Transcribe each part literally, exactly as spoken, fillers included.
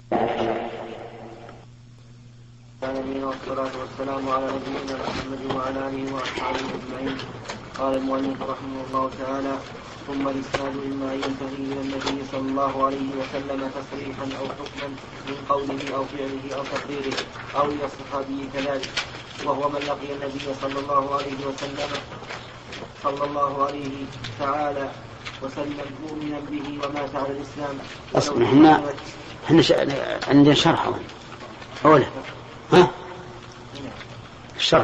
والصلاة والسلام على نبينا محمد وعلى آله وأصحابه أجمعين. قال المؤلف رحمه الله تعالى: ثم الإسناد إما أن ينتهي إلى النبي صلى الله عليه وسلم تصريحا أو حكما من قوله أو فعله أو تقريره، أو إلى الصحابي كذلك، وهو من لقي النبي صلى الله عليه وسلم صلى الله عليه تعالى وسلم مؤمنا به ومات على الإسلام. أصلا احنا احنا عندنا شرح أولا ها الشرح.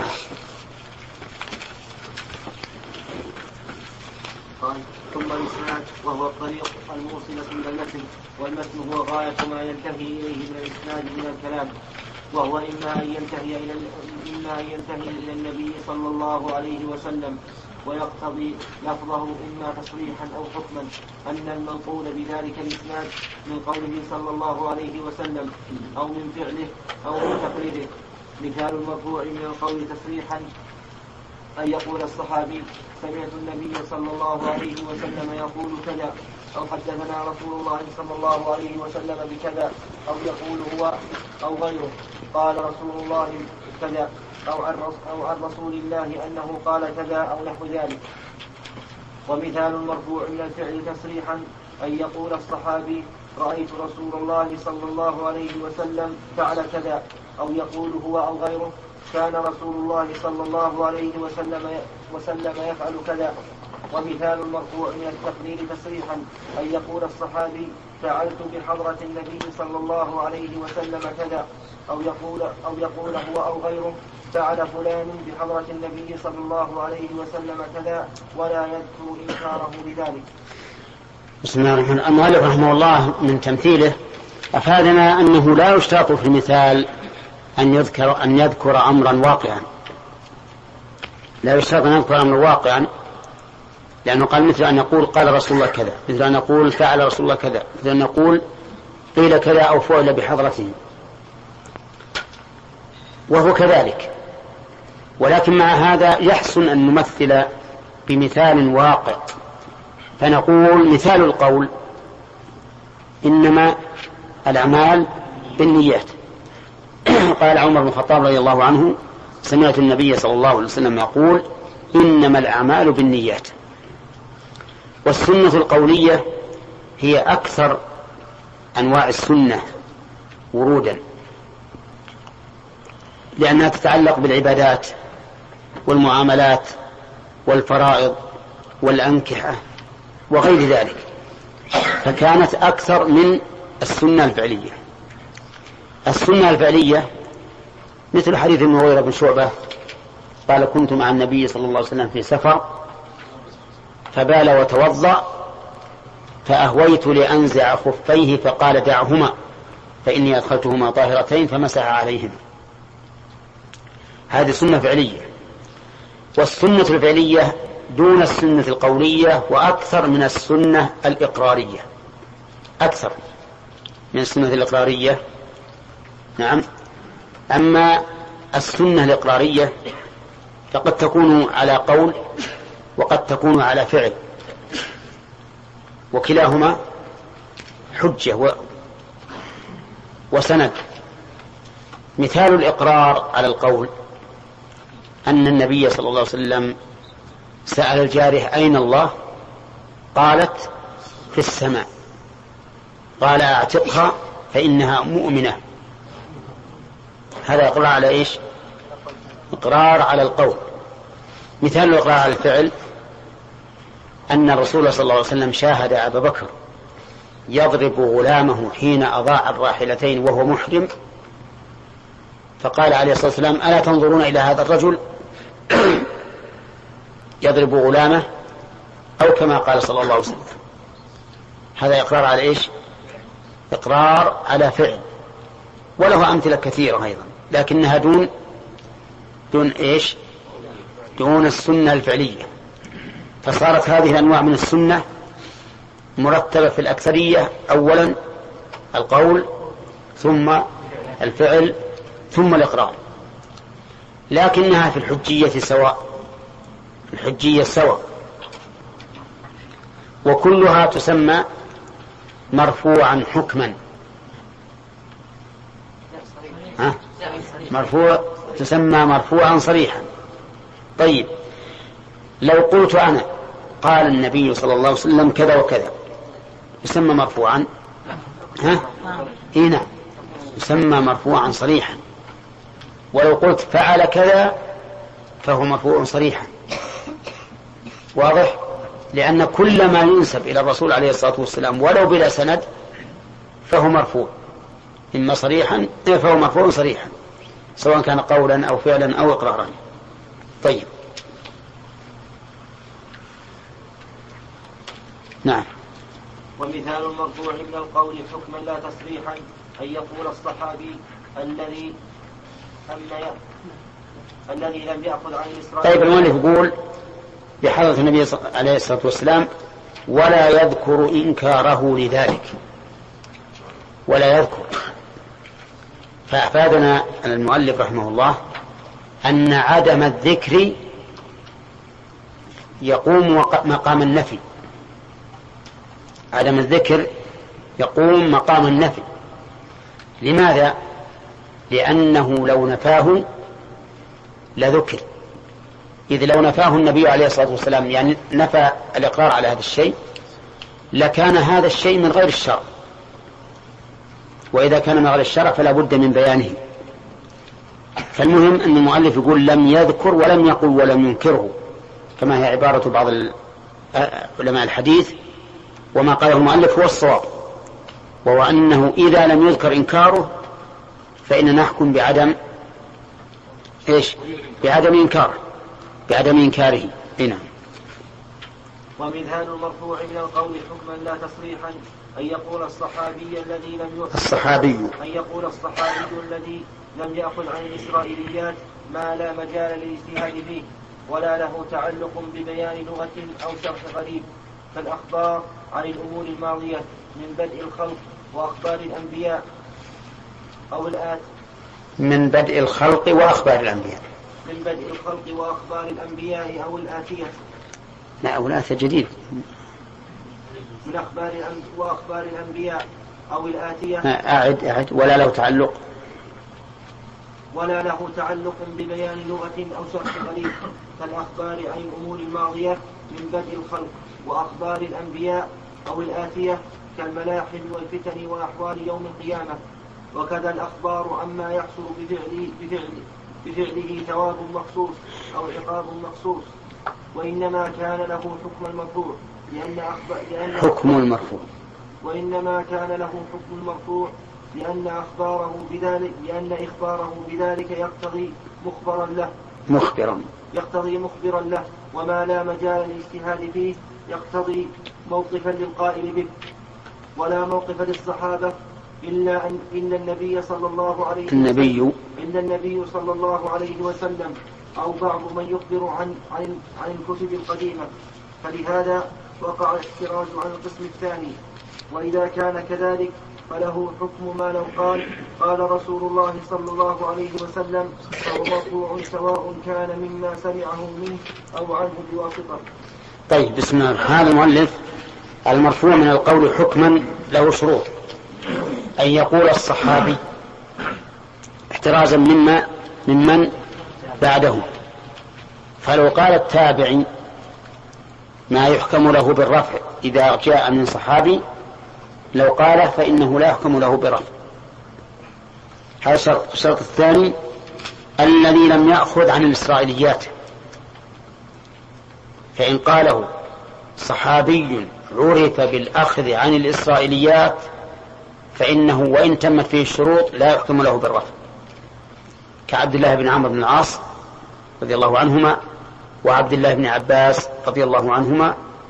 قال: ثم الإسناد وهو الطريق الموصلة إلى المتن، والمتن هو غاية ما ينتهي إليه من الإسناد من الكلام، وهو إما أن ينتهي إلى إما أن ينتهي إلى النبي صلى الله عليه وسلم ويقتضي لفظه إما تصريحا أو حكما أن المنقول بذلك الإسناد من قوله صلى الله عليه وسلم أو من فعله أو من تقريره. مثال المرفوع من القول تصريحا أن يقول الصحابي: سمعت النبي صلى الله عليه وسلم يقول كذا، أو حدثنا رسول الله صلى الله عليه وسلم بكذا، أو يقول هو أو غيره قال رسول الله كذا، أو عن رسول الله أنه قال كذا أو نحو ذلك. ومثال المرفوع من الفعل تصريحا أن يقول الصحابي: رأيت رسول الله صلى الله عليه وسلم فعل كذا، أو يقول هو أو غيره: كان رسول الله صلى الله عليه وسلم وسلم يفعل كذا. ومثال المرفوع من التقرير تصريحا أن يقول الصحابي: فعلت بحضرة النبي صلى الله عليه وسلم كذا، أو يقول أو يقول هو أو غيره: فعل فلان بحضرة النبي صلى الله عليه وسلم كذا، ولا يذكر إنكاره بذلك. بسم الله الرحمن الرحيم. المؤلف رحمه الله من تمثيله أفادنا أنه لا يشترط في المثال أن يذكر أن يذكر أمرا واقعا، لا يشترط أن يذكر أمرا واقعا، لأنه قال مثل أن يقول قال رسول الله كذا، مثل أن يقول فعل رسول الله كذا، مثل أن يقول قيل كذا أو فعل بحضرته، وهو كذلك. ولكن مع هذا يحسن أن نمثل بمثال واقع، فنقول مثال القول: إنما الأعمال بالنيات. قال عمر بن الخطاب رضي الله عنه: سمعت النبي صلى الله عليه وسلم يقول: إنما الأعمال بالنيات. والسنة القولية هي أكثر أنواع السنة ورودا، لأنها تتعلق بالعبادات والمعاملات والفرائض والأنكحة وغير ذلك، فكانت أكثر من السنة الفعلية. السنة الفعلية مثل حديث المغيرة بن شعبة قال: كنت مع النبي صلى الله عليه وسلم في سفر فبال وتوضأ فأهويت لأنزع خفيه فقال: دعهما فإني أدخلتهما طاهرتين فمسح عليهما. هذه سنة فعلية. والسنة الفعلية دون السنة القولية وأكثر من السنة الإقرارية، أكثر من السنة الإقرارية. نعم. أما السنة الإقرارية فقد تكون على قول وقد تكون على فعل، وكلاهما حجة وسند. مثال الإقرار على القول أن النبي صلى الله عليه وسلم سأل الجارية: أين الله؟ قالت: في السماء. قال: أعتقها فإنها مؤمنة. هذا إقرار على إيش؟ إقرار على القول. مثال الإقرار على الفعل أن الرسول صلى الله عليه وسلم شاهد أبا بكر يضرب غلامه حين أضاع الراحلتين وهو محرم، فقال عليه الصلاة والسلام: ألا تنظرون إلى هذا الرجل يضرب غلامه؟ أو كما قال صلى الله عليه وسلم. هذا إقرار على إيش؟ إقرار على فعل. وله أمثلة كثيرة أيضا، لكنها دون دون إيش؟ دون السنة الفعلية. فصارت هذه الأنواع من السنة مرتبة في الأكثرية: أولا القول، ثم الفعل، ثم الإقرار. لكنها في الحجية سواء، الحجية سواء، وكلها تسمى مرفوعا حكما. ها؟ مرفوع تسمى مرفوعا صريحا. طيب لو قلت أنا قال النبي صلى الله عليه وسلم كذا وكذا يسمى مرفوعا؟ ها؟ إيه نعم يسمى مرفوعا صريحا. ولو قلت فعل كذا فهو مرفوع صريحا. واضح؟ لأن كل ما ينسب إلى الرسول عليه الصلاة والسلام ولو بلا سند فهو مرفوع، إما صريحا فهو مرفوع صريحا سواء كان قولا أو فعلا أو إقرارا. طيب نعم. ومثال المرفوع من القول حكما لا تصريحا أن يقول الصحابي الذي الذي لم يأخذ عن الإسرائيل. طيب المؤلف يقول بحضرة النبي عليه الصلاة والسلام ولا يذكر إنكاره لذلك، ولا يذكر. فأفادنا المؤلف رحمه الله أن عدم الذكر يقوم مقام النفي. عدم الذكر يقوم مقام النفي. لماذا؟ لأنه لو نفاه لذكر، إذ لو نفاه النبي عليه الصلاة والسلام يعني نفى الإقرار على هذا الشيء لكان هذا الشيء من غير الشرع، وإذا كان من غير الشرع فلا بد من بيانه. فالمهم أن المؤلف يقول لم يذكر ولم يقل ولم ينكره، كما هي عبارة بعض علماء الحديث، وما قاله المؤلف هو الصواب، وهو أنه إذا لم يذكر إنكاره فإننا نحكم بعدم إيش؟ بعدم إنكاره، بعدم إنكاره. هنا ومثال المرفوع من القول حكما لا تصريحا أن يقول الصحابي الذي لم يأخذ الصحابي أن يقول الصحابي الذي لم يأخذ عن الإسرائيليات ما لا مجال للاجتهاد فيه ولا له تعلق ببيان لغة أو شرح غريب، كالأخبار عن الأمور الماضية من بدء الخلق وأخبار الأنبياء أو الآت من بدء الخلق وأخبار الأنبياء من بدء الخلق وأخبار الأنبياء أو الآتية. لا أو الآتية جديد من أخبار وأخبار الأنبياء أو الآتية. أعد أعد ولا له تعلق ولا له تعلق ببيان لغة أو شرح غريب، كالأخبار عن الأمور الماضية من بدء الخلق وأخبار الأنبياء أو الآتية، كالملاحم والفتن وأحوال يوم القيامة. وكذا الأخبار عما يحصل بفعله, بفعله, بفعله ثواب مخصوص أو عقاب مخصوص. وإنما كان له حكم المرفوع لأن أخبار لأن حكم المرفوع وإنما كان له حكم المرفوع لأن أخباره بذلك لأن إخباره بذلك يقتضي مخبرا له مخبرا يقتضي مخبرا له وما لا مجال للاجتهاد فيه يقتضي موقفا للقائل به، ولا موقف للصحابة إلا أن إلا النبي صلى الله عليه وسلم النبي إلا النبي صلى الله عليه وسلم أو بعض من يخبر عن عن عن الكتب القديمة. فلهذا وقع الاحتراز عن القسم الثاني. وإذا كان كذلك فله حكم ما لو قال قال رسول الله صلى الله عليه وسلم، فهو مرفوع سواء كان مما سمعه منه أو عنه بواسطة. طيب بسم الله. هذا المؤلف المرفوع من القول حكما له شروط، أن يقول الصحابي احترازا مما ممن بعده. فلو قال التابعي ما يحكم له بالرفع إذا جاء من صحابي لو قال فإنه لا يحكم له برفع. هذا شرط. الشرط الثاني الذي لم يأخذ عن الإسرائيليات، فإن قاله صحابي عرف بالأخذ عن الإسرائيليات فإنه وإن تمت فيه الشروط لا يحكم له بالرفع، كعبد الله بن عمرو بن العاص رضي الله عنهما وعبد الله بن عباس رضي الله عنهما،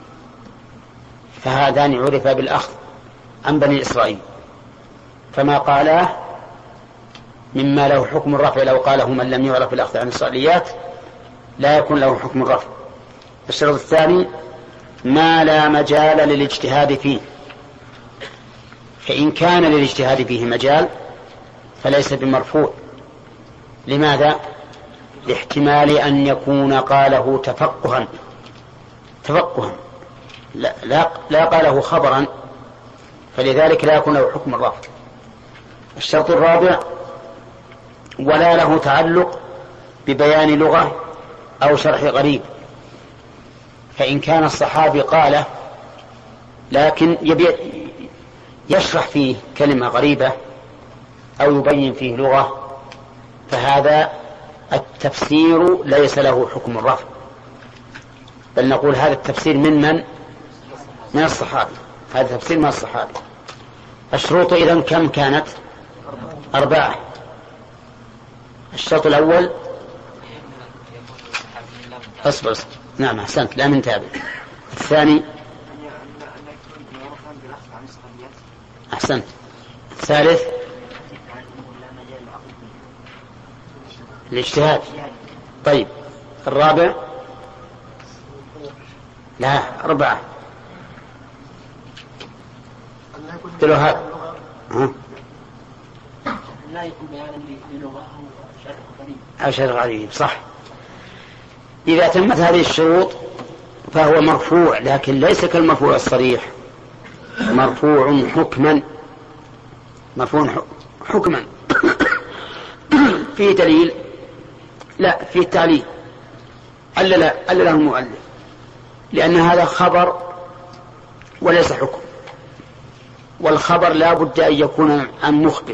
فهذان عرف بالأخذ عن بني إسرائيل، فما قالاه مما له حكم الرفع لو قاله من لم يعرف الأخذ عن الإسرائيليات لا يكون له حكم الرفع. الشرط الثاني ما لا مجال للاجتهاد فيه، فإن كان للاجتهاد فيه مجال فليس بمرفوع. لماذا؟ لاحتمال أن يكون قاله تفقها تفقها لا, لا, لا قاله خبرا، فلذلك لا يكون له حكم الرفع. الشرط الرابع ولا له تعلق ببيان لغة أو شرح غريب. فإن كان الصحابي قال لكن يبي يشرح فيه كلمة غريبة أو يبين فيه لغة، فهذا التفسير ليس له حكم الرفع، بل نقول هذا التفسير من من؟ من الصحابي، هذا تفسير من الصحابي. الشروط إذن كم كانت؟ أربعة. الشرط الأول أصبر أصبر. نعم أحسنت، لا من تابع. الثاني أحسنت. الثالث الاجتهاد. طيب الرابع لا أربعة قلوا هذا لا يكون بيانا للغة أو شرح غريب أو شرح غريب، صح. إذا تمت هذه الشروط فهو مرفوع، لكن ليس كالمرفوع الصريح، مرفوع حكما، مرفوع حكما. فيه دليل؟ لا، فيه تعليل. ألا لا ألا له المؤلف، لأن هذا خبر وليس حكم، والخبر لا بد أن يكون عن مخبر،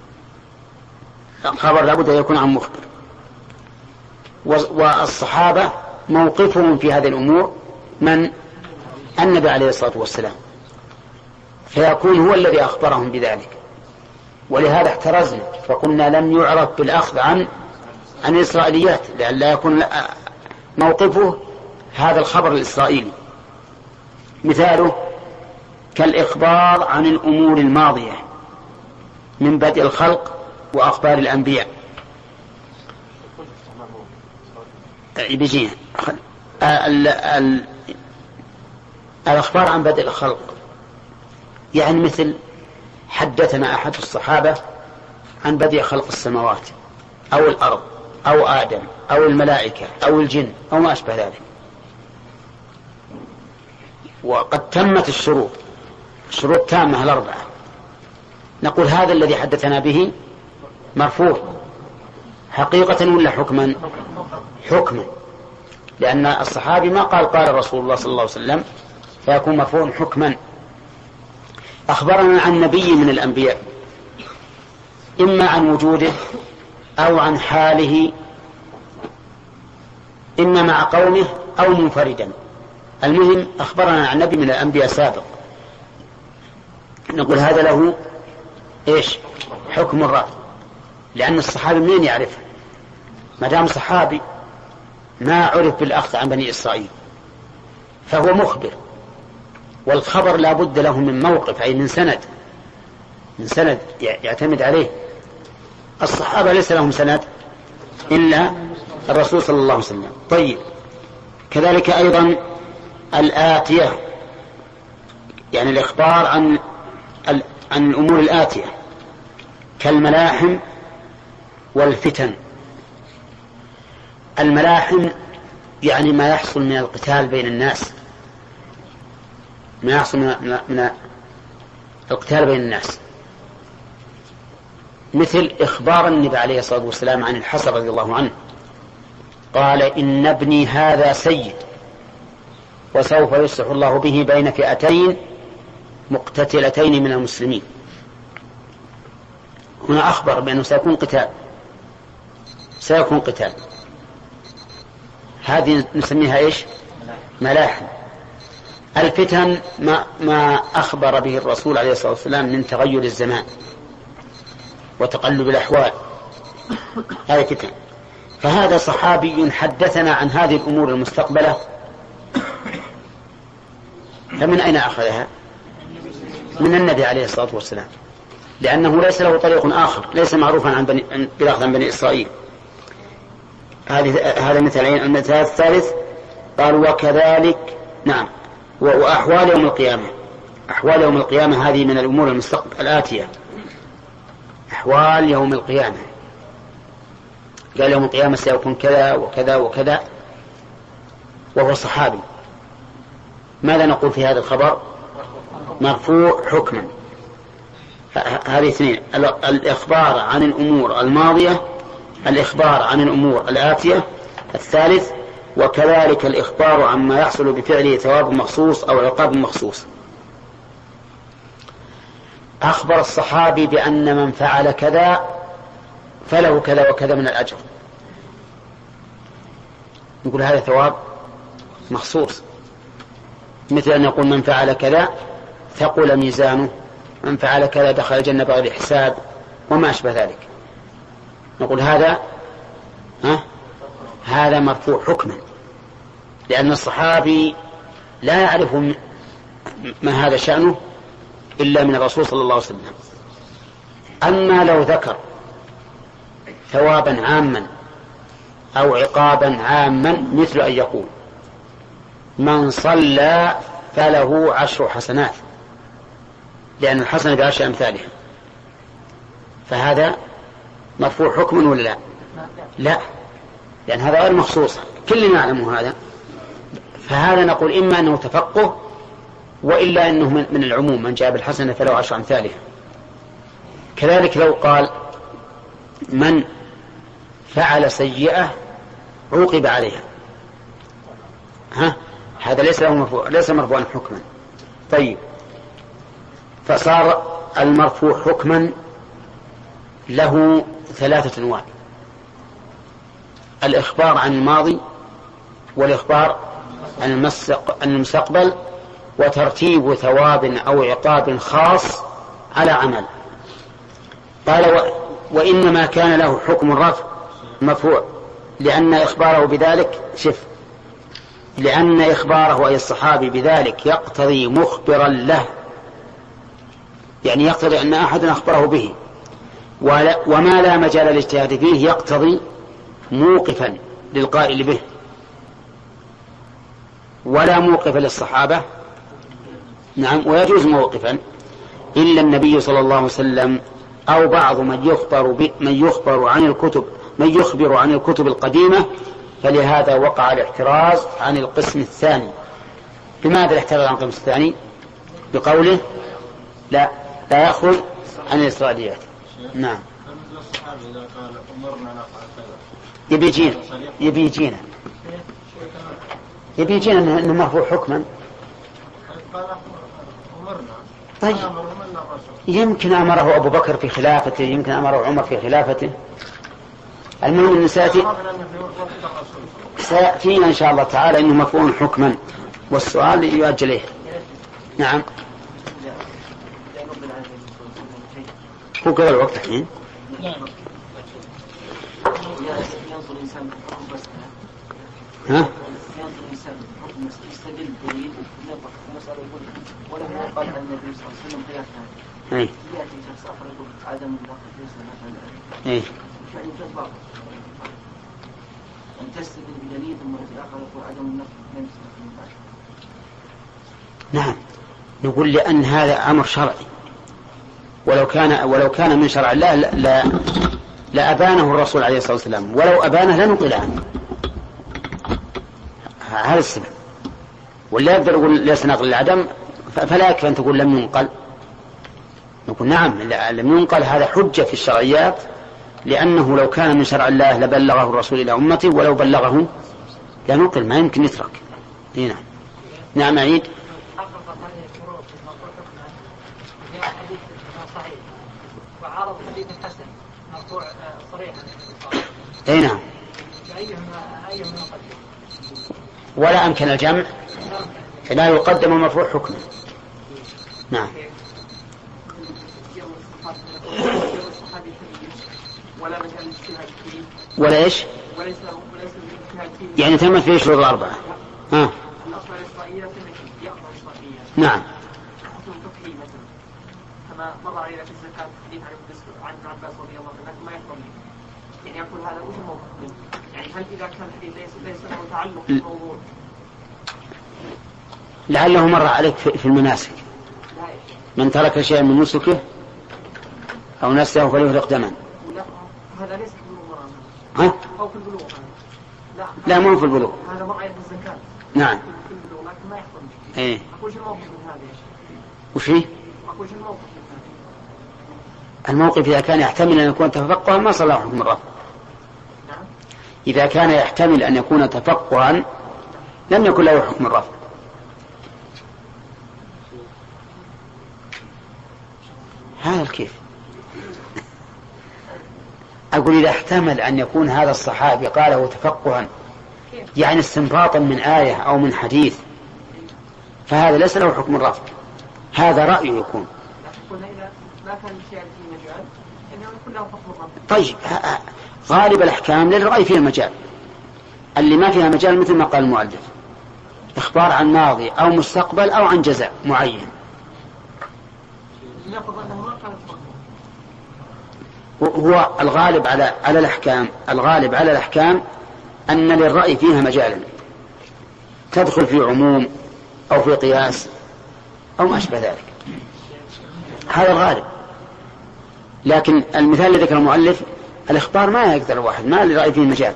الخبر لا بد أن يكون عن مخبر. والصحابة موقفهم في هذه الأمور من؟ النبي عليه الصلاة والسلام، فيكون هو الذي أخبرهم بذلك. ولهذا احترزنا فقلنا لم يعرف بالأخذ عن عن الإسرائيليات، لئلا يكون موقفه هذا الخبر الإسرائيلي. مثاله كالإخبار عن الأمور الماضية من بدء الخلق وأخبار الأنبياء. بيجينا الأخبار عن بدء الخلق، يعني مثل حدثنا أحد الصحابة عن بدء خلق السماوات أو الأرض أو آدم أو الملائكة أو الجن أو ما أشبه ذلك، وقد تمت الشروط، الشروط تامة الأربعة، نقول هذا الذي حدثنا به مرفوع حقيقة ولا حكما؟ حكما، لأن الصحابي ما قال قال رسول الله صلى الله عليه وسلم، فيكون مرفوع حكما. أخبرنا عن نبي من الأنبياء، إما عن وجوده أو عن حاله، إما مع قومه أو منفردا، المهم أخبرنا عن نبي من الأنبياء سابق، نقول هذا له إيش؟ حكم الرفع، لأن الصحابي منين يعرفه؟ ما دام صحابي ما عرف بالأخذ عن بني إسرائيل فهو مخبر، والخبر لا بد له من موقف، أي من سند، من سند يعتمد عليه. الصحابة ليس لهم سند إلا الرسول صلى الله عليه وسلم. طيب كذلك أيضا الآتية، يعني الإخبار عن عن الأمور الآتية كالملاحم والفتن. الملاحم يعني ما يحصل من القتال بين الناس، ما يحصل من, من القتال بين الناس، مثل إخبار النبي عليه الصلاة والسلام عن الحسن رضي الله عنه، قال إن ابني هذا سيد وسوف يصلح الله به بين فئتين مقتتلتين من المسلمين. هنا أخبر بأنه سيكون قتال، سيكون قتال، هذه نسميها إيش؟ ملاحم. الفتن ما, ما أخبر به الرسول عليه الصلاة والسلام من تغير الزمان وتقلب الأحوال، هذه فتن. فهذا صحابي حدثنا عن هذه الأمور المستقبلة، فمن أين أخذها؟ من النبي عليه الصلاة والسلام، لأنه ليس له طريق آخر، ليس معروفا عن بني, بالأخذ عن بني إسرائيل. هذا مثالين. المثال الثالث قال وكذلك نعم وأحوال يوم القيامة. أحوال يوم القيامة هذه من الأمور المستقبل الآتية، أحوال يوم القيامة، قال يوم القيامة سيكون كذا وكذا وكذا، وهو صحابي. ماذا نقول في هذا الخبر؟ مرفوع حكما. هذه اثنين، الإخبار عن الأمور الماضية الإخبار عن الأمور الآتية. الثالث وكذلك الإخبار عما يحصل بفعله ثواب مخصوص أو عقاب مخصوص. أخبر الصحابي بأن من فعل كذا فله كذا وكذا من الأجر، نقول هذا ثواب مخصوص، مثل أن يقول من فعل كذا ثقل ميزانه، من فعل كذا دخل الجنة بغير حساب، وما أشبه ذلك. نقول هذا ها هذا مرفوع حكما، لأن الصحابي لا يعرف ما هذا شأنه إلا من الرسول صلى الله عليه وسلم. أما لو ذكر ثوابا عاما أو عقابا عاما، مثل أن يقول من صلى فله عشر حسنات، لأن الحسنة بعشر أمثالها، فهذا مرفوع حكما ولا لا؟ لا، لأن هذا غير مخصوص، كل يعلم هذا. فهذا نقول إما أنه تفقه، وإلا أنه من العموم، من جاء بالحسنة فله عشر أمثالها. كذلك لو قال من فعل سيئة عوقب عليها، ها هذا ليس له مرفوع، ليس مرفوعا حكما. طيب، فصار المرفوع حكما له ثلاثة أنواع: الإخبار عن الماضي، والإخبار عن المستقبل، وترتيب ثواب أو عقاب خاص على عمل. قال وإنما كان له حكم الرفع مرفوع، لأن إخباره بذلك شف لأن إخباره أي الصحابي بذلك يقتضي مخبرا له، يعني يقتضي أن أحد أخبره به، وما لا مجال للاجتهاد فيه يقتضي موقفا للقائل به، ولا موقف للصحابة. نعم، ويجوز موقفا إلا النبي صلى الله عليه وسلم أو بعض من يخبر, من يخبر عن الكتب من يخبر عن الكتب القديمة، فلهذا وقع الاحتراز عن القسم الثاني. لماذا الاحتراز عن القسم الثاني؟ بقوله لا لا يأخذ عن الإسرائيليات. نعم، يبي يجينا يبي يجينا يبي يجينا أنه مرفوع حكما. طيب، يمكن أمره أبو بكر في خلافته، يمكن أمره عمر في خلافته. المهم أن سيأتي سيأتينا إن شاء الله تعالى أنه مرفوع حكما، والسؤال يؤجل إليه. نعم، هو قبل الوقت الحين. ها؟ ولم يقل عن النبي صلى الله عليه وسلم خلافها. يأتي شخص آخر يقول عدم النقل ليس مثلا. إيه. يعني تطبق. أن تستدل بدليل ثم في آخر يقول عدم النقل ليس مثلا. نعم، نقول لأن هذا أمر شرعي، ولو كان ولو كان من شرع الله لا لا, لا أبانه الرسول عليه الصلاة والسلام، ولو أبانه لنقل عنه. هذا السبب. ولا يقدر يقول ليس نقل العدم، فلا يكفي أن تقول لم ينقل. نقول نعم، لم ينقل هذا حجة في الشرعيات، لأنه لو كان من شرع الله لبلغه الرسول إلى أمته، ولو بلغه لا نقل، ما يمكن يترك. هنا نعم عيد. وعرض حديث الحسن مرفوع صريحا. اي نعم. ولا أمكن الجمع، لا يقدم المرفوع حكما. نعم. ولا إيش؟ يعني تمت فيه شروط الأربعة. ها. نعم. كما مر علينا في الزكاة حديث عن ابن عباس رضي الله عنه ما يحرم، يعني يقول هذا وش الموقف؟ يعني هل إذا كان الحديث ليس ليس له تعلق بالموضوع؟ لعله مر عليك في المناسك، من ترك شيئا من نسكه أو نسيه فليهرق دما. لا، هذا ليس في البلوغ. ها؟ أو في البلوغ. لا لا، مو في البلوغ. هذا مر عليك في الزكاة. نعم. في البلوغ لكن ما يحرم. إيه. أقول شو الموقف من هذا؟ وش هي؟ أقول شو الموقف من هذا؟ الموقف إذا كان يحتمل أن يكون تفقها ما صلح حكم الرفع. إذا كان يحتمل أن يكون تفقها لم يكن له حكم الرفع. هذا الكيف أقول إذا احتمل أن يكون هذا الصحابي قاله تفقها يعني استنباطا من آية أو من حديث فهذا ليس له حكم الرفع، هذا رأي يكون. طيب غالب الأحكام للرأي فيها مجال، اللي ما فيها مجال مثل ما قال المؤلف إخبار عن ماضي أو مستقبل أو عن جزاء معين. هو الغالب على على الأحكام الغالب على الأحكام أن للرأي فيها مجالا تدخل في عموم أو في قياس أو ما أشبه ذلك، هذا الغالب. لكن المثال الذي ذكر المؤلف الإخبار ما يقدر الواحد، ما للرأي فيه مجال.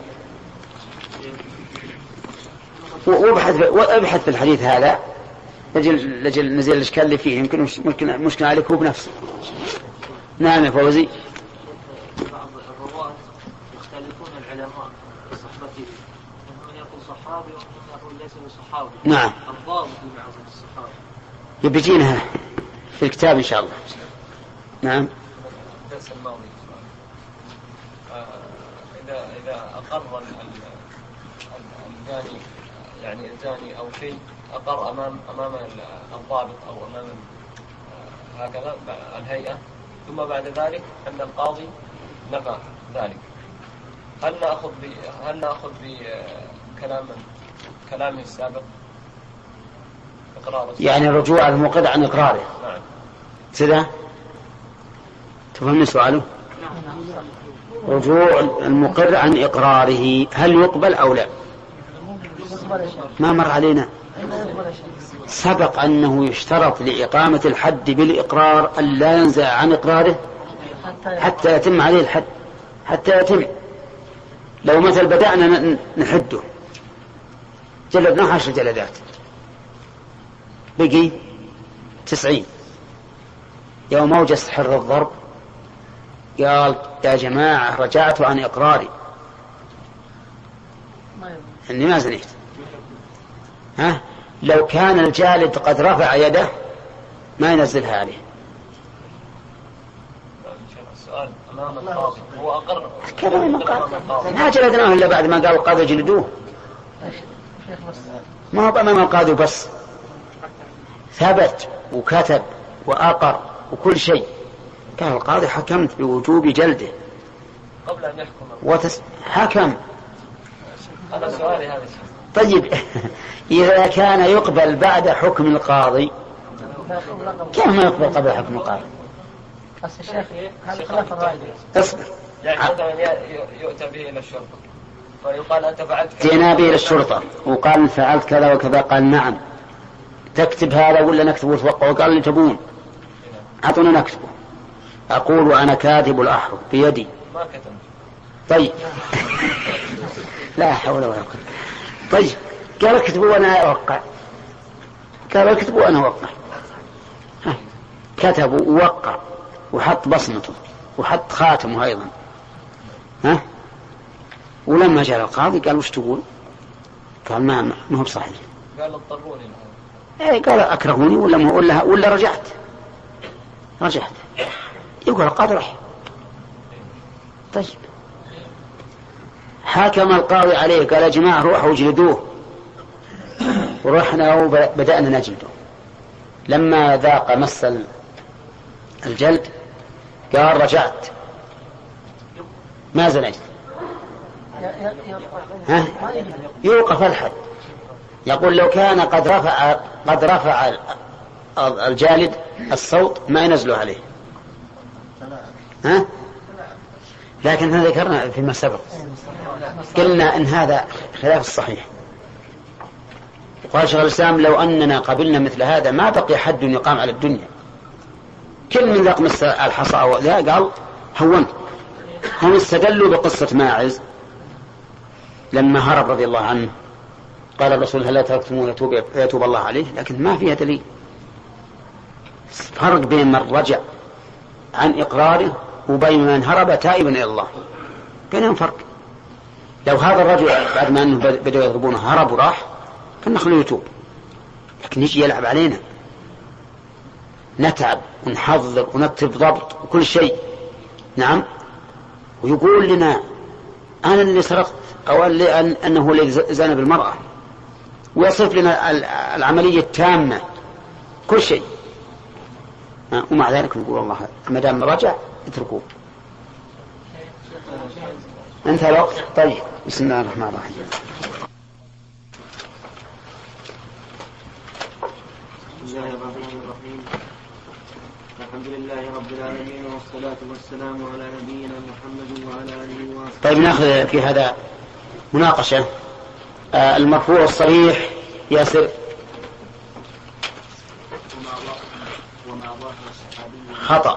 وابحث وابحث في الحديث هذا لجل لجل نزل الإشكال اللي فيه، يمكن ممكن مشكلة عليك هو بنفسه. نعم يا فوزي. بعض الرواة يختلفون العلماء صحبته، من يقول صحابي ومن يقول ليس بصحابي. نعم. الضابط لمعرفة الصحابة يبجينها في الكتاب إن شاء الله. نعم. الدرس الماضي إذا إذا أقر الزاني يعني الزاني أو شيء أقر أمام أمام الضابط أو أمام هكذا الهيئة، ثم بعد ذلك أن القاضي نفى ذلك، هل نأخذ ب هل نأخذ بكلام كلامه السابق إقراره؟ يعني رجوع المقر عن إقراره. نعم. كذا تفهمني سؤاله؟ رجوع المقر عن إقراره هل يقبل أو لا؟ ما مر علينا سبق أنه يشترط لإقامة الحد بالإقرار أن لا ينزع عن إقراره حتى يتم عليه الحد، حتى يتم. لو مثل بدأنا نحده جلدنا عشر جلدات بقي تسعين، يوم أوجس حر الضرب قال يا جماعة رجعت عن إقراري أني ما زنيت. ها لو كان الجالد قد رفع يده ما ينزلها عليه. السؤال أمام القاضي هو أقر ما جلدناه إلا بعد ما قال القاضي جلدوه، ما هو أمام القاضي بس، ثبت وكتب وأقر وكل شيء، قال القاضي حكمت بوجوب جلده قبل أن يحكم وتس... حكم. أنا سؤالي هذا. طيب إذا كان يقبل بعد حكم القاضي كيف ما يقبل قبل حكم القاضي؟ بس الشيخ هذا خلاف الرأي. اصبر. يعني مثلا يؤتى به إلى الشرطة فيقال أنت فعلت كذا. جينا به إلى الشرطة وقال فعلت كذا وكذا، قال نعم تكتب هذا ولا نكتبه وتوقع؟ وقال لي تبون أعطونا نكتبه. أقول وأنا كاتب الأحرف بيدي. ما كتب. طيب لا حول ولا قوة. طيب قال اكتبوا وأنا أوقع، قال اكتبوا وأنا أوقع. كتبوا ووقع وحط بصمته وحط خاتمه أيضا. ها ولما جاء القاضي قال وش تقول؟ قال ما ما هو بصحيح. قال اضطروني. ايه قال اكرهوني ولا ولا ولا رجعت رجعت يقول القاضي رح. طيب حاكم القاضي عليه قال يا جماعة روحوا وجلدوه، ورحنا وبدأنا نجلده. لما ذاق مس الجلد قال رجعت ما زنيت. ها يوقف الحد. يقول لو كان قد رفع قد رفع الجالد الصوت ما ينزله عليه. ها لكن هذا ذكرنا فيما سبق قلنا ان هذا خلاف الصحيح. وقال شيخ الإسلام لو اننا قبلنا مثل هذا ما بقي حد يقام على الدنيا. كل من ذاق مس الحصى لا قال هون. هم استدلوا بقصة ماعز لما هرب رضي الله عنه، قال الرسول هل لا تركتموه يتوب, يتوب الله عليه، لكن ما فيها دليل. فرق بين من رجع عن إقراره وبين من هرب تائبا إلى الله، بينهم فرق. لو هذا الرجل بعد ما أنه بدأوا يضربونه هرب وراح فنخليه يتوب، لكن يجي يلعب علينا، نتعب ونحضر ونكتب ضبط وكل شيء. نعم. ويقول لنا أنا اللي سرقت أو اللي أن أنه اللي زان بالمرأة، ويصف لنا العملية التامة كل شيء، ومع ذلك نقول والله ما دام رجع اتركوه. انتهى الوقت. طيب بسم الله الرحمن الرحيم. بسم الله الرحمن الرحيم. الحمد لله رب العالمين والصلاة والسلام على نبينا محمد وعلى آله وصحبه. طيب نأخذ في هذا مناقشة. آه المرفوع الصريح ياسر. خطأ.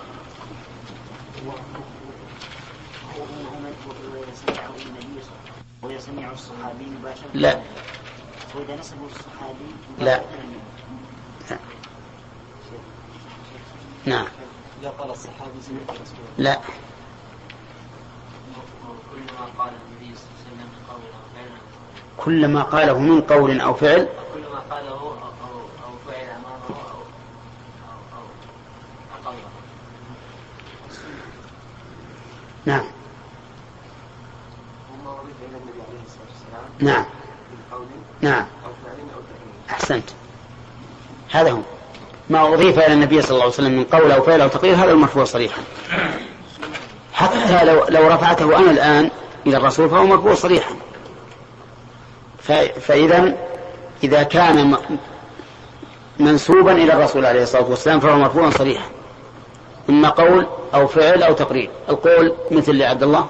ويسمع الصحابي مباشرة. لا. وإذا نسبوا الصحابي لا. نعم. إذا قال الصحابي سمعت رسول الله. لا. كل ما قال النبي صلى الله عليه وسلم من قول أو فعل. كل ما قاله من قول أو فعل. كل ما قاله أو أو أو فعل أمامه أو أو أو أقره. نعم. وما أضيف إلى النبي عليه الصلاة والسلام نعم. من قول نعم. أو فعل أو تقرير. أحسنت. هذا هو ما أضيف إلى النبي صلى الله عليه وسلم من قول أو فعل أو تقرير، هذا المرفوع صريحا. حتى لو لو رفعته أنا الآن إلى الرسول فهو مرفوع صريحا. فإذا إذا كان منسوبا إلى الرسول عليه الصلاة والسلام فهو مرفوع صريحا، إما قول أو فعل أو تقرير. القول مثل لعبد الله.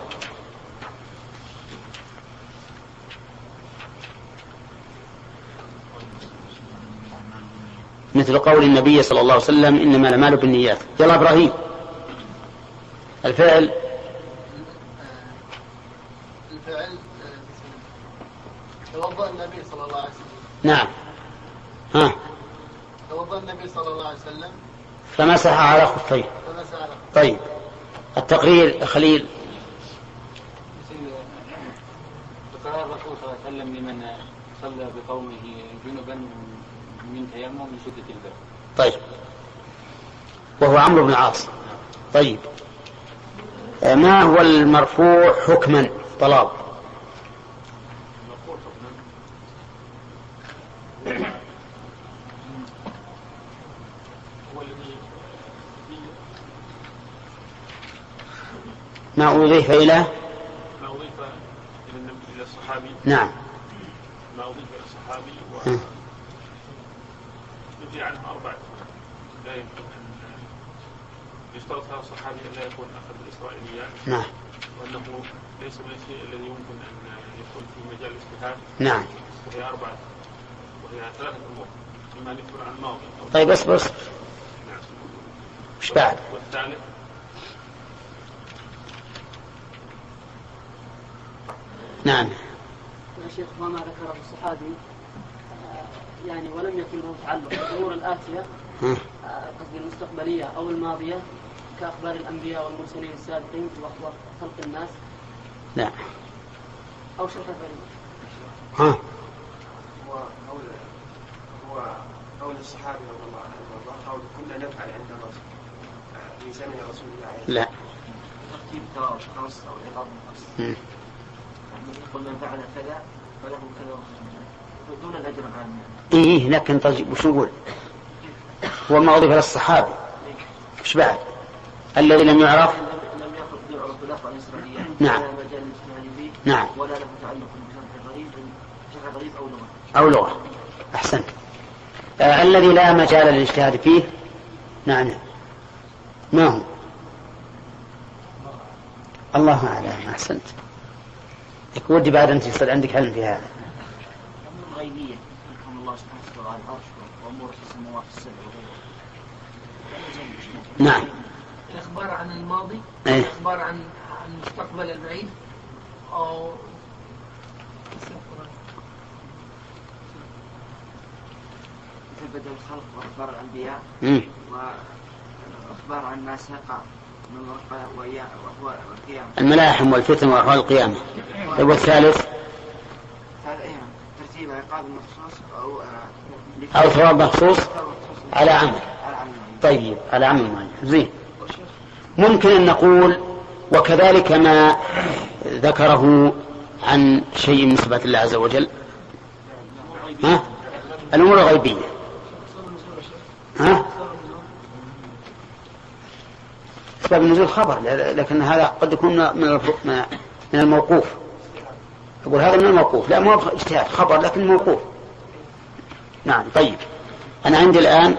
مثل قول النبي صلى الله عليه وسلم إنما الأعمال بالنيات. يلا إبراهيم. الفعل. الفعل توضأ النبي صلى الله عليه وسلم. نعم. ها. توضأ النبي صلى الله عليه وسلم فمسح على خفيه. فمسح على. طيب التقرير خليل. فقال الرسول صلى الله عليه وسلم لمن صلى بقومه جنبا من تيمم من شدة البرد. طيب وهو عمرو بن العاص. طيب ما هو المرفوع حكما؟ طلاب. المرفوع حكما هو الذي ما أضيف إلى ما أضيف إلى النبي إلى الصحابي. نعم. ما أضيف إلى الصحابي م. ونفي عنه أربعة. لا يمكن أن يشترط هذا الصحابي أن لا يكون أخذ الإسرائيليات. نعم. وأنه ليس من الشيء الذي يمكن أن يكون في مجال الاجتهاد. نعم. وهي أربعة وهي ثلاثة أمور، إما أن يكون عن الماضي. طيب اصبر اصبر. نعم. وش بعد؟ والثالث نعم. يا شيخ ما ذكره الصحابي يعني ولم يكن له تعلق بالأمور الآتية قصدي المستقبلية أو الماضية كأخبار الأنبياء والمرسلين السابقين وأخبار خلق الناس. لا. أو شرح الفريق. ها. هو قول هو قول الصحابي رضي الله عنهم قول كنا نفعل عند الرسول في زمن رسول الله عليه لا. ترتيب ثواب خاص أو عقاب خاص. م. يقول من فعل كذا فله كذا دون الأجر عن. إيه لكن طيب وش نقول؟ هو ما أضيف إلى الصحابي. وش بعد؟ الذي لم يعرف. لم يأخذ يعرف بالأخوة الإسرائيلية. نعم. ولا مجال الاجتهاد فيه. نعم. ولا له تعلق بشرح غريب شرح غريب أو لغة. أو لغة. أحسنت. آه الذي لا مجال للاجتهاد فيه. نعم. ما هو؟ الله أعلم. أحسنت. ودي بعد أنت يصير عندك علم في هذا. أمور غيبية يحكم الله سبحانه وتعالى على العرش وأمور في السماوات السبع وغيرها. نعم. الإخبار عن الماضي. أيه. الإخبار عن عن المستقبل البعيد أو مثل بدء الخلق وأخبار الأنبياء مم. وأخبار عن ما سيقع الملاحم والفتن وأحوال القيامة. والثالث ترتيب عقاب مخصوص أو أو ثواب مخصوص على عمل. طيب على عمل معين. زين. ممكن أن نقول وكذلك ما ذكره عن شيء من صفات الله عز وجل، ها؟ الأمور الغيبية، ها؟ أسباب النزول خبر، لكن هذا قد يكون من من الموقوف. أقول هذا من الموقوف، لا مو اجتهاد، خبر لكن موقوف. نعم. طيب أنا عندي الآن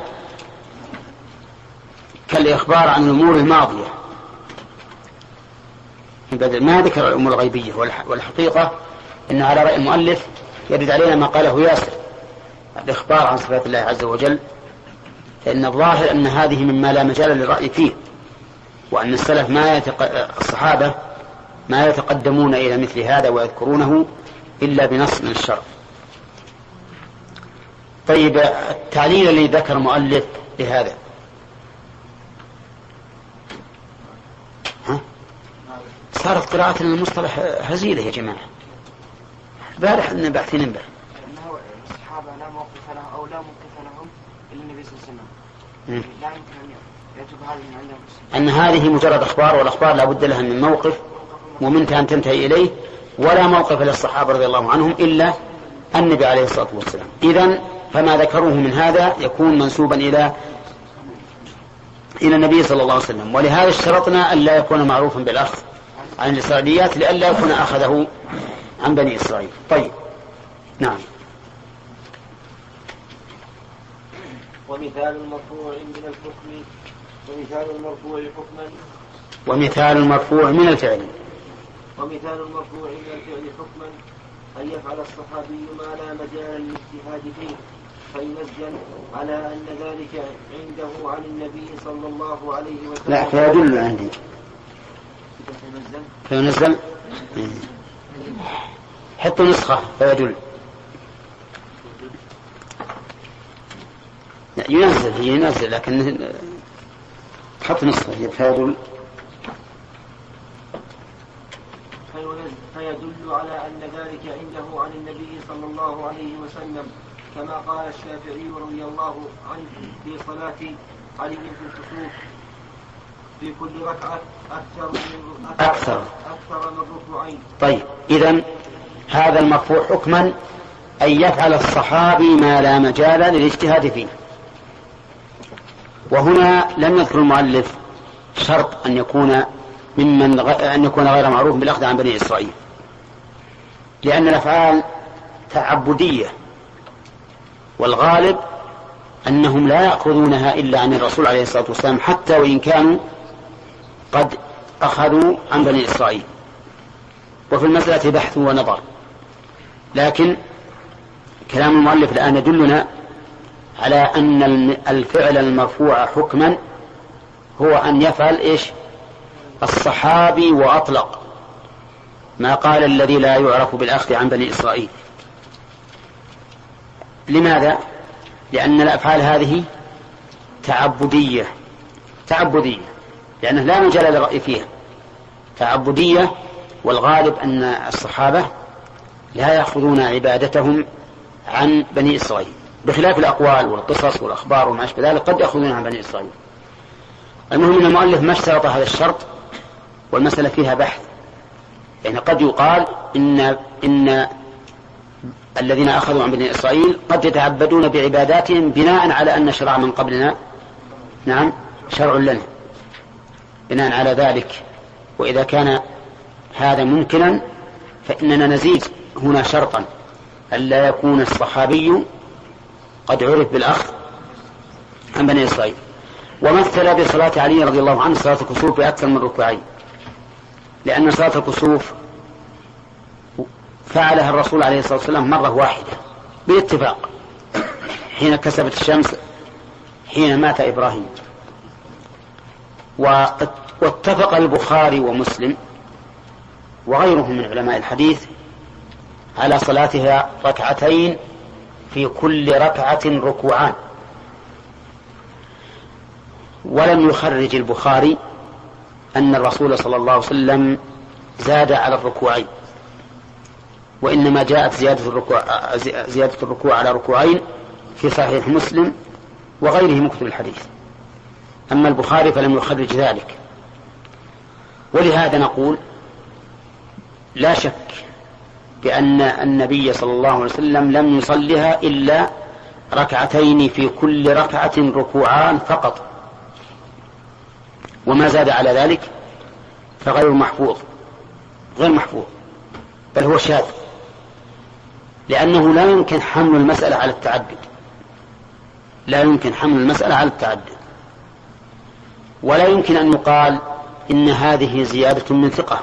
كالإخبار عن الأمور الماضية بدل ما ذكر الأمور الغيبية، والحقيقة إن على رأي المؤلف يرد علينا ما قاله ياسر، الإخبار عن صفات الله عز وجل، لأن الظاهر أن هذه مما لا مجال للرأي فيه، وأن السلف ما يتق... الصحابة ما يتقدمون إلى مثل هذا ويذكرونه إلا بنص من الشرع. طيب التعليل الذي ذكر المؤلف لهذا، ها؟ صارت قراءة المصطلح هزيلة يا جماعة. بارح أن باحثين امبارح أنه الصحابة لا موقف لهم أو لا موقف لهم إلا النبي صلى الله عليه وسلم، لا يمكن أن يجب هذا من عندهم أن هذه مجرد أخبار، والأخبار لا بد لها من موقف ومنتهى أن تنتهي إليه، ولا موقف للصحابة رضي الله عنهم إلا النبي عليه الصلاة والسلام. إذن فما ذكروه من هذا يكون منسوبا إلى إلى النبي صلى الله عليه وسلم، ولهذا اشترطنا أن لا يكون معروفا بالأخذ عن الإسرائيليات لئلا يكون أخذه عن بني إسرائيل. طيب نعم. ومثال المرفوع من الحكم ومثال المرفوع حكما ومثال المرفوع من الفعل ومثال المرفوع من الفعل حكما أن يفعل الصحابي ما لا مجال للاجتهاد فيه فينزل على أن ذلك عنده عن النبي صلى الله عليه وسلم. لا فيدل عندي فينزل حطوا نسخة فيدل. لا ينزل، هي ينزل لكن حط نسخة هي فيدل. فيدل على أن ذلك عنده عن النبي صلى الله عليه وسلم، كما قال الشافعي رضي الله عنه في صلاة علي في الكسوف في كل ركعة أكثر من أكثر أكثر من ركوعين. طيب إذن هذا المرفوع حكما أن يفعل الصحابي ما لا مجال للاجتهاد فيه. وهنا لم يذكر المؤلف شرط أن يكون ممن غ... أن يكون غير معروف بالأخذ عن بني إسرائيل، لأن الأفعال تعبدية، والغالب أنهم لا يأخذونها إلا عن الرسول عليه الصلاة والسلام، حتى وإن كانوا قد أخذوا عن بني إسرائيل. وفي المسألة بحث ونظر، لكن كلام المؤلف الآن يدلنا على أن الفعل المرفوع حكما هو أن يفعل إيش الصحابي، وأطلق ما قال الذي لا يعرف بالأخذ عن بني إسرائيل. لماذا؟ لأن الأفعال هذه تعبدية تعبدية لأنه لا مجال للرأي فيها، تعبدية، والغالب أن الصحابة لا يأخذون عبادتهم عن بني إسرائيل، بخلاف الأقوال والقصص والأخبار وما أشبه ذلك قد يأخذون عن بني إسرائيل. المهم أن المؤلف ما اشترط هذا الشرط، والمسألة فيها بحث. يعني قد يقال إن إن الذين أخذوا عن بني إسرائيل قد يتعبدون بعباداتهم بناء على أن شرع من قبلنا نعم شرع لنا بناء على ذلك. وإذا كان هذا ممكنا فإننا نزيد هنا شرطا ألا يكون الصحابي قد عرف بالأخذ عن بني إسرائيل. ومثل بصلاة علي رضي الله عنه صلاة الكسوف بأكثر من ركوعين، لأن صلاة الكسوف فعلها الرسول عليه الصلاة والسلام مرة واحدة بالاتفاق حين كسبت الشمس حين مات إبراهيم. واتفق البخاري ومسلم وغيرهم من علماء الحديث على صلاتها ركعتين في كل ركعة ركوعان. ولم يخرج البخاري أن الرسول صلى الله عليه وسلم زاد على الركوعين، وإنما جاءت زيادة الركوع, زيادة الركوع على ركوعين في صحيح مسلم وغيره من كتب الحديث، أما البخاري فلم يخرج ذلك. ولهذا نقول لا شك بأن النبي صلى الله عليه وسلم لم يصلها إلا ركعتين في كل ركعة ركوعان فقط، وما زاد على ذلك فغير محفوظ غير محفوظ بل هو شاذ، لأنه لا يمكن حمل المسألة على التعدد لا يمكن حمل المسألة على التعدد ولا يمكن أن يقال إن هذه زيادة من ثقة،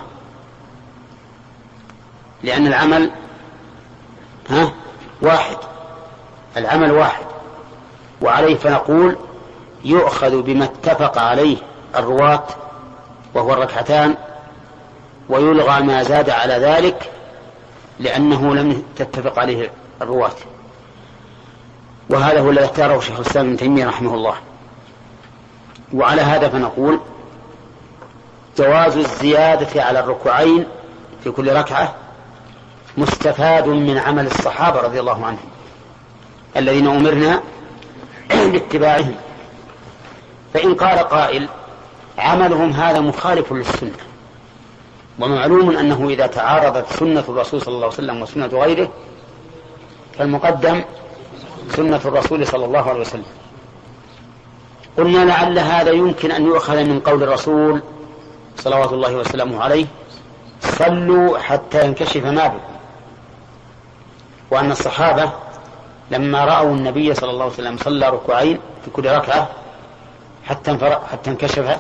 لأن العمل ها واحد العمل واحد وعليه فنقول يؤخذ بما اتفق عليه الرواة وهو الركعتان، ويلغى ما زاد على ذلك لأنه لم تتفق عليه الرواة. وهذا هو الذي اختاره شيخ الإسلام ابن تيمية رحمه الله. وعلى هذا فنقول جواز الزيادة على الركوعين في كل ركعة مستفاد من عمل الصحابة رضي الله عنهم الذين أمرنا باتباعهم. فإن قال قائل عملهم هذا مخالف للسنة، ومعلوم أنه إذا تعارضت سنة الرسول صلى الله عليه وسلم وسنة غيره فالمقدم سنة الرسول صلى الله عليه وسلم. قلنا لعل هذا يمكن أن يؤخذ من قول الرسول صلوات الله وسلامه عليه صلوا حتى ينكشف ما بكم، وأن الصحابة لما رأوا النبي صلى الله عليه وسلم صلى ركوعين في كل ركعة حتى حتى انكشفت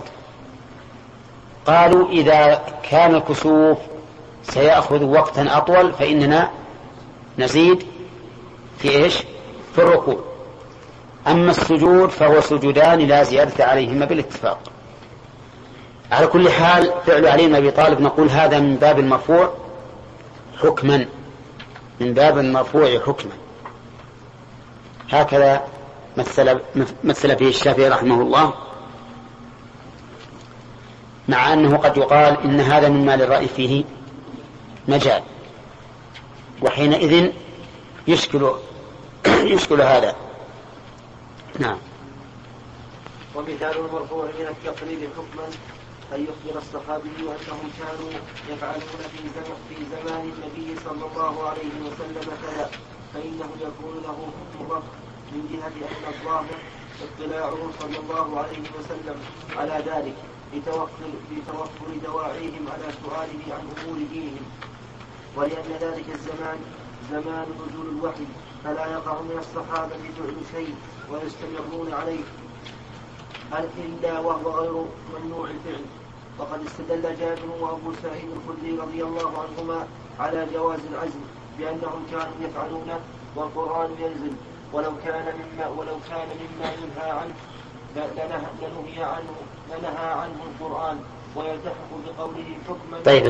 قالوا إذا كان الكسوف سيأخذ وقتا أطول فإننا نزيد في إيش في الركوع، أما السجود فهو سجودان لا زيادة عليهما بالاتفاق. على كل حال فعل علي بن أبي طالب نقول هذا من باب المرفوع حكما من باب المرفوع حكما هكذا مثل, مثل فيه الشافعي رحمه الله، مع أنه قد يقال إن هذا مما للرأي فيه مجال، وحينئذ يشكل يشكل هذا. نعم. ومثال المرفوع من التقليد حكما أن يخبر الصحابي أنهم كانوا يفعلون في زمن, في زمان النبي صلى الله عليه وسلم كذا، فإنه يكون له حكم رفع من جهة أن الظاهر اطلاعه صلى الله عليه وسلم على ذلك لتوفر, لتوفر دواعيهم على سؤاله عن أمور دينهم، ولأن ذلك الزمان زمان نزول الوحي فلا يقع من الصحابة فعل شيء ويستمرون عليه إلا وهو غير ممنوع الفعل. وقد استدل جابر وأبو سعيد الخدري رضي الله عنهما على جواز العزم بأنهم كانوا يفعلونه والقرآن ينزل، ولو كان مما ولو كان مما ينهى عنه لنهي عنه لنهى عنه القرآن ويلتحق بقوله حكما. طيب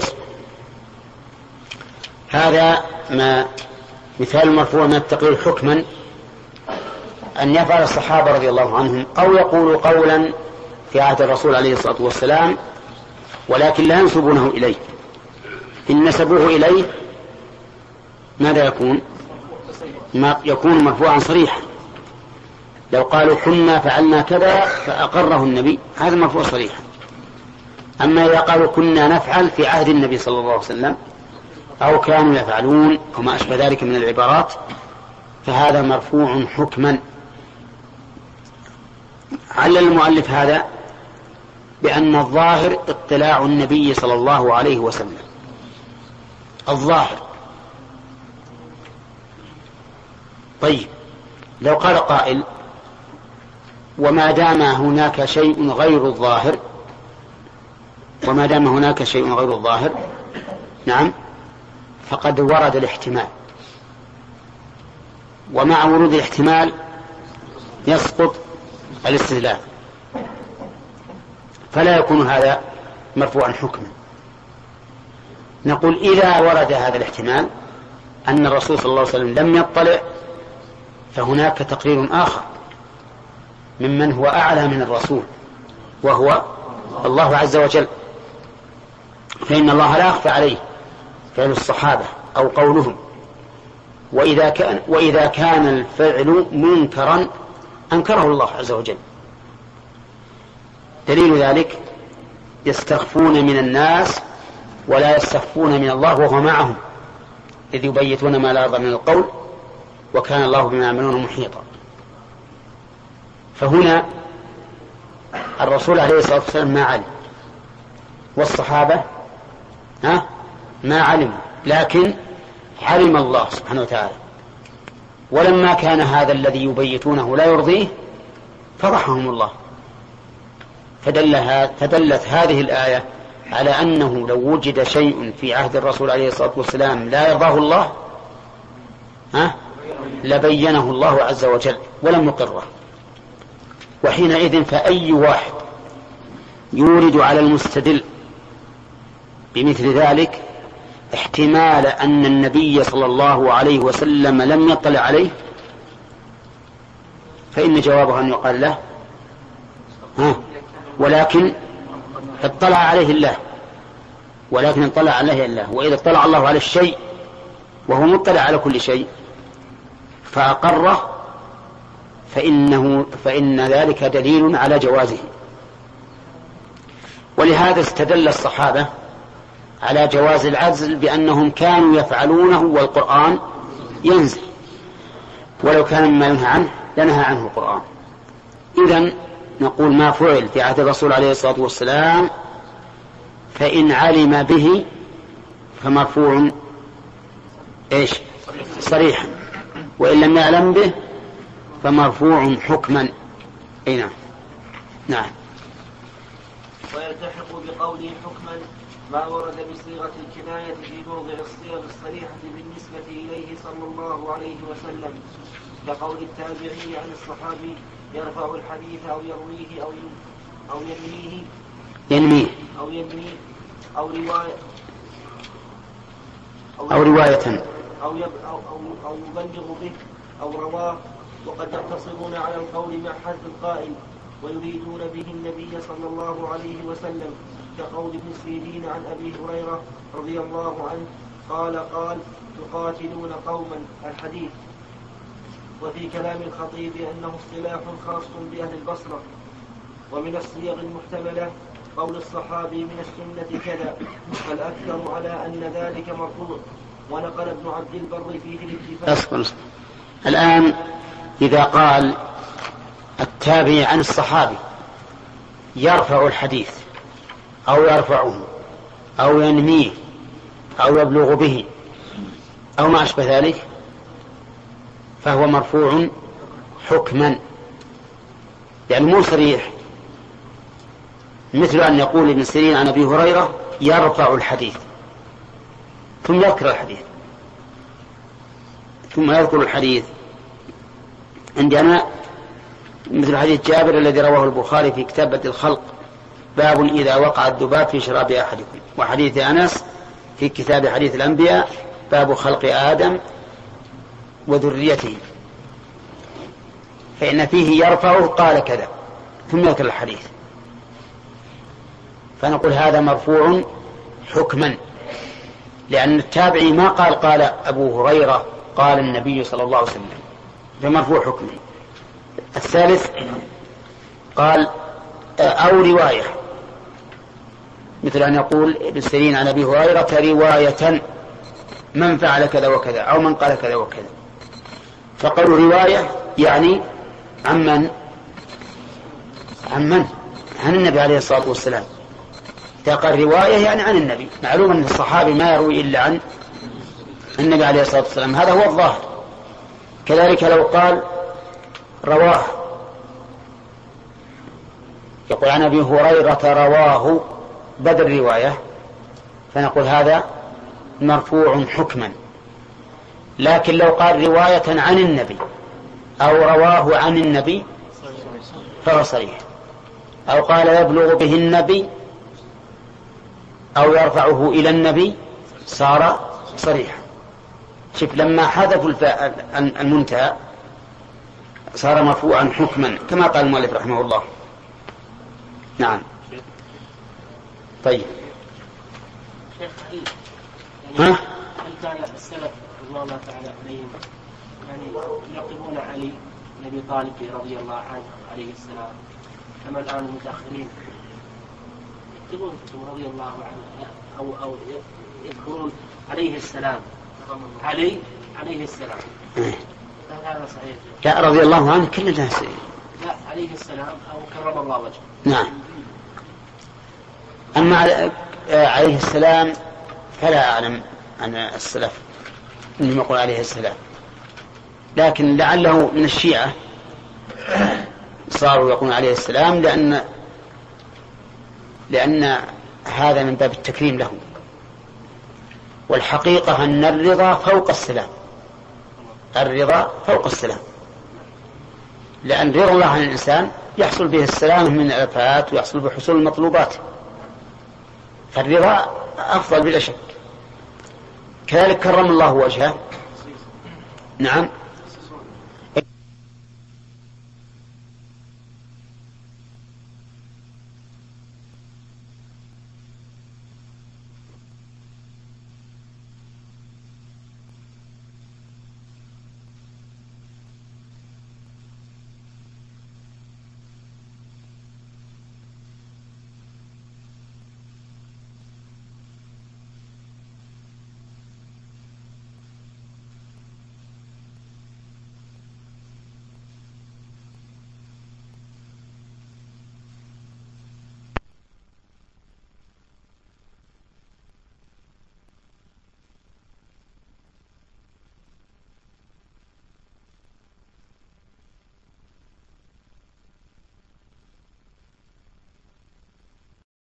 هذا ما مثال المرفوع من التقرير حكما أن يفعل الصحابة رضي الله عنهم أو يقولوا قولا في عهد الرسول عليه الصلاة والسلام ولكن لا ينسبونه إليه. إن نسبوه إليه ماذا يكون؟ ما يكون مرفوعا صريحا. لو قالوا كنا فعلنا كذا فأقره النبي هذا مرفوع صريحا. أما إذا قالوا كنا نفعل في عهد النبي صلى الله عليه وسلم أو كانوا يفعلون وما أشبه ذلك من العبارات فهذا مرفوع حكما. علل المؤلف هذا بأن الظاهر اطلاع النبي صلى الله عليه وسلم الظاهر. طيب لو قال قائل وما دام هناك شيء غير الظاهر وما دام هناك شيء غير الظاهر نعم فقد ورد الاحتمال، ومع ورود الاحتمال يسقط الاستدلال، فلا يكون هذا مرفوعا حكما. نقول إذا ورد هذا الاحتمال أن الرسول صلى الله عليه وسلم لم يطلع فهناك تقرير آخر ممن هو أعلى من الرسول وهو الله عز وجل، فإن الله لا يخفى عليه فعل الصحابة أو قولهم، وإذا كان, وإذا كان الفعل منكرا أنكره الله عز وجل. دليل ذلك يستخفون من الناس ولا يستخفون من الله وهو معهم إذ يبيتون ما لا يرضى من القول وكان الله بما يعملون محيطا. فهنا الرسول عليه الصلاة والسلام ما علم والصحابة ها ما علموا، لكن علم الله سبحانه وتعالى، ولما كان هذا الذي يبيتونه لا يرضيه فضحهم الله. فدل فدلت هذه الآية على أنه لو وجد شيء في عهد الرسول عليه الصلاة والسلام لا يرضاه الله ها لبينه الله عز وجل ولم يقره. وحينئذ فأي واحد يورد على المستدل بمثل ذلك احتمال أن النبي صلى الله عليه وسلم لم يطلع عليه، فإن جوابه أن يقال له ها ولكن اطلع عليه الله، ولكن اطلع عليه الله. وإذا اطلع الله على الشيء وهو مطلع على كل شيء فأقره فإنه فإن ذلك دليل على جوازه. ولهذا استدل الصحابة على جواز العزل بأنهم كانوا يفعلونه والقرآن ينزل، ولو كان مما ينهى عنه لنهى عنه القرآن. إذن نقول ما فعل في عهد الرسول عليه الصلاة والسلام فإن علم به فمرفوع إيش صريحا، وإن لم يعلم به فمرفوع حكما. أي نعم. نعم. ويلتحق بقوله حكما ما ورد بصيغة الكناية في موضع الصيغ الصريحة بالنسبة إليه صلى الله عليه وسلم، كقول التابعي عن الصحابي يرفع الحديث أو يرويه أو أو ينميه ينميه أو ينميه أو رواية أو, أو رواية أو, يب أو, أو, أو يبلغ به أو رواه. وقد يقتصرون على القول مع حذف القائل ويريدون به النبي صلى الله عليه وسلم، كقول ابن سيرين عن أبي هريرة رضي الله عنه قال قال تقاتلون قوما الحديث. وفي كلام الخطيب أنه اصطلاح خاص بأهل البصرة. ومن الصيغ المحتملة قول الصحابي من السنة كذا، فالأكثر على أن ذلك مرفوع. ونقل ابن عبد البر فيه الاتفاق. الآن إذا قال التابعي عن الصحابي يرفع الحديث أو يرفعه أو ينميه أو يبلغ به أو ما أشبه ذلك فهو مرفوع حكما، يعني مو صريح، مثل أن يقول ابن سيرين عن أبي هريرة يرفع الحديث ثم يذكر الحديث ثم يذكر الحديث عندنا مثل حديث جابر الذي رواه البخاري في كتاب بدء الخلق باب إذا وقع الذباب في شراب أحدكم، وحديث أنس في كتاب حديث الأنبياء باب خلق آدم وذريته، فإن فيه يرفعه قال كذا ثم يذكر الحديث، فنقول هذا مرفوع حكما، لأن التابعي ما قال قال أبو هريرة قال النبي صلى الله عليه وسلم، فمرفوع حكما. الثالث قال أو رواية، مثل أن يقول ابن سيرين عن أبي هريرة رواية من فعل كذا وكذا أو من قال كذا وكذا، فقالوا رواية يعني عن من عن من عن النبي عليه الصلاة والسلام. إذا قال رواية يعني عن النبي، معلوم أن الصحابي ما يروي إلا عن النبي عليه الصلاة والسلام، هذا هو الظاهر. كذلك لو قال رواه، يقول عن أبي هريرة رواه بدل رواية، فنقول هذا مرفوع حكما. لكن لو قال رواية عن النبي أو رواه عن النبي فهو صريح، أو قال يبلغ به النبي أو يرفعه إلى النبي صار صريحا. شوف لما حذفوا المنتهى صار مرفوعا حكما كما قال المؤلف رحمه الله. نعم. طيب شيخ هل ها؟ هل كان السلف رضوان الله تعالى عليهم يعني يعقبون علي بن ابي طالب رضي الله عنه عليه السلام كما الان المتاخرين يكتبون رضي الله عنه او او يذكرون عليه السلام علي عليه السلام؟ هذا صحيح؟ لا رضي الله عنه كل الناس. لا عليه السلام او كرم الله وجهه. نعم. أما عليه السلام فلا أعلم عن السلف إنهم يقول عليه السلام، لكن لعله من الشيعة صاروا يقولون عليه السلام لأن لأن هذا من باب التكريم له، والحقيقة أن الرضا فوق السلام، الرضا فوق السلام، لأن رضا الله عن الإنسان يحصل به السلام من الآفات ويحصل به حصول المطلوبات، فالرضا أفضل بلا شك. كذلك كرم الله وجهه. نعم.